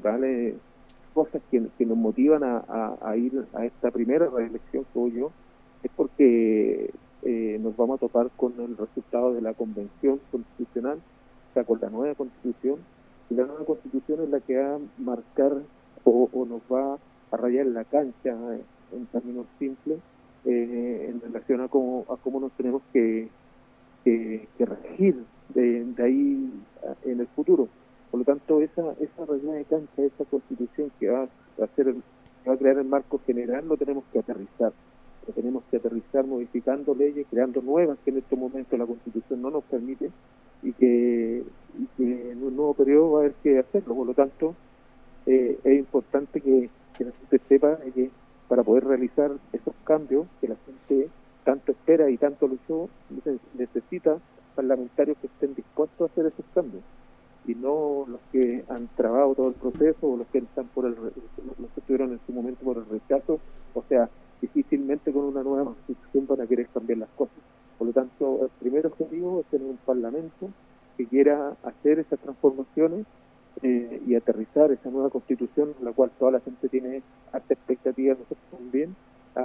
principales cosas que nos motivan a ir a esta primera reelección que voy yo, es porque nos vamos a topar con el resultado de la convención constitucional, o sea, con la nueva constitución, y la nueva constitución es la que va a marcar o nos va a rayar la cancha, en términos simples, en relación a cómo nos tenemos que regir de ahí en el futuro. Por lo tanto, esa rayada de cancha, esa constitución que va a crear el marco general, lo tenemos que aterrizar. Lo tenemos que aterrizar modificando leyes, creando nuevas que en este momento la constitución no nos permite, y que en un nuevo periodo va a haber que hacerlo. Por lo tanto, es importante que la gente sepa que para poder realizar esos cambios que la gente tanto espera y tanto luchó, necesita parlamentarios que estén dispuestos a hacer esos cambios, y no los que han trabado todo el proceso, o los que están los que estuvieron en su momento por el rechazo. O sea, difícilmente con una nueva constitución van a querer cambiar las cosas. Por lo tanto, el primer objetivo es tener un parlamento que quiera hacer esas transformaciones, y aterrizar esa nueva constitución, en la cual toda la gente tiene alta expectativa, nosotros también,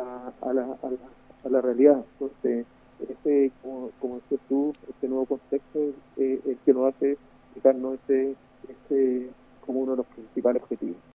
a la realidad. Entonces, como decías tú, este nuevo contexto es el que nos hace fijarnos como uno de los principales objetivos.